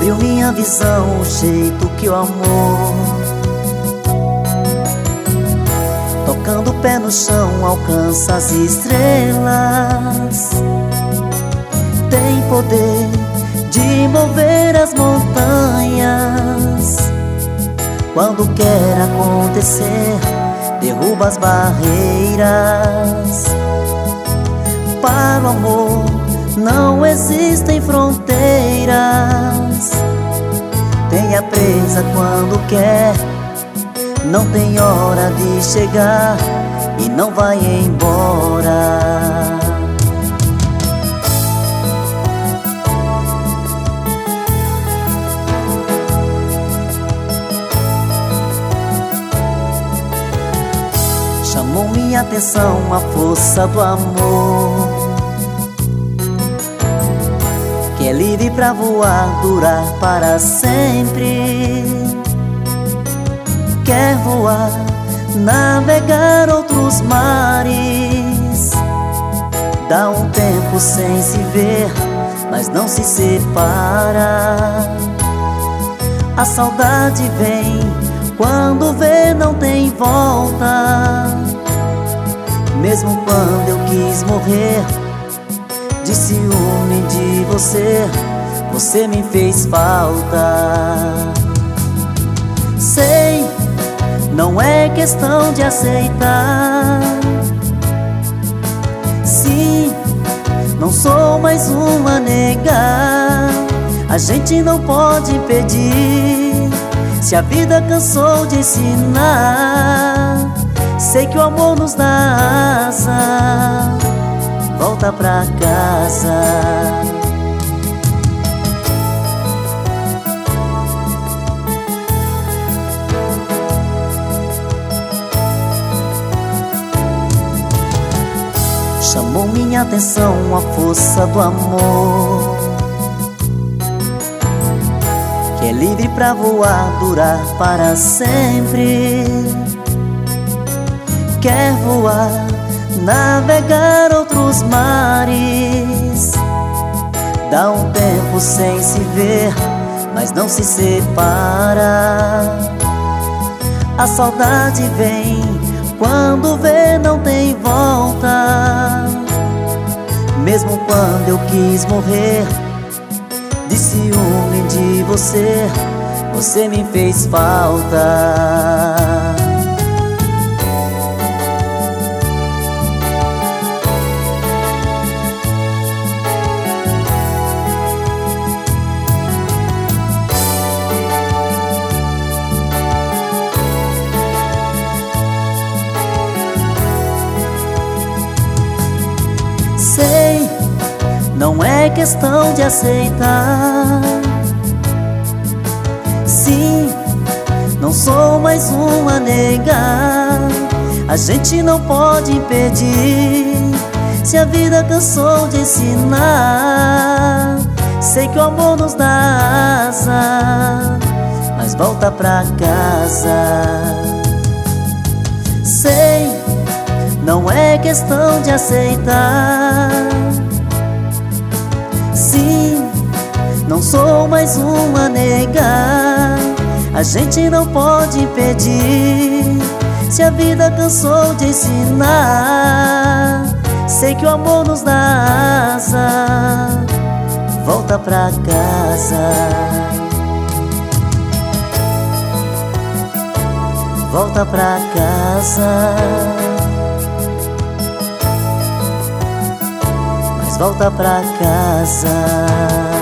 abriu minha visão, o jeito que o amor, tocando o pé no chão, alcança as estrelas. Tem poder de mover as montanhas. Quando quer acontecer, derruba as barreiras. Para o amor não existem fronteiras. Tenha presa quando quer, não tem hora de chegar e não vai embora. Chamou minha atenção a força do amor, que é livre pra voar, durar para sempre. Quer voar, navegar outros mares. Dá um tempo sem se ver, mas não se separa. A saudade vem, quando vê não tem volta. Mesmo quando eu quis morrer de ciúme de você, você me fez falta. Sei, não é questão de aceitar. Sim, não sou mais um a negar. A gente não pode impedir, se a vida cansou de ensinar. Sei que o amor nos dá asa, volta pra casa. Chamou minha atenção a força do amor, que é livre pra voar, durar para sempre. Quer voar, navegar outros mares. Dá um tempo sem se ver, mas não se separa. A saudade vem, quando vê não tem volta. Mesmo quando eu quis morrer de ciúme de você, você me fez falta. Sei, não é questão de aceitar. Sim, não sou mais um a negar. A gente não pode impedir, se a vida cansou de ensinar. Sei que o amor nos dá asa, mas volta pra casa. Sei, não é questão de aceitar. Sim, não sou mais um a negar. A gente não pode impedir, se a vida cansou de ensinar. Sei que o amor nos dá asa, volta pra casa. Volta pra casa. Volta pra casa.